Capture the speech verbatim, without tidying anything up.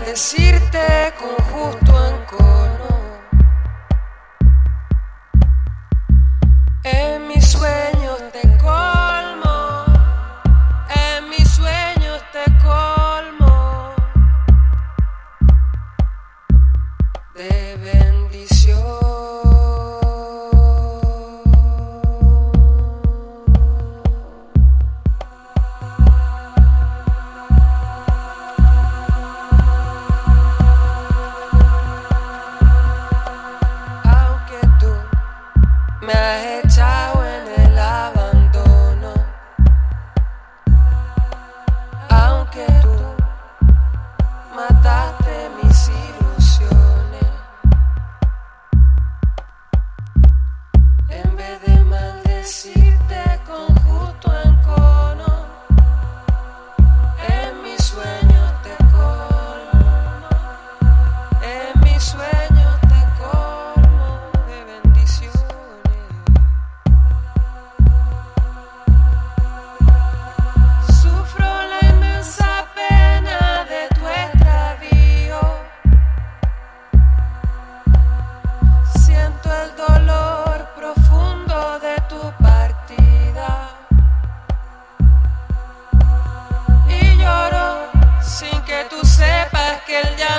maldecirte con justo encono. En mis sueños te colmo, en mis sueños te colmo de bendición. Me has echado en el abandono, aunque tú mataste mis ilusiones. En vez de maldecirte con justo encono, en mis sueños te colmo, en mis sueños te colmo de bendición. Que tú sepas que él ya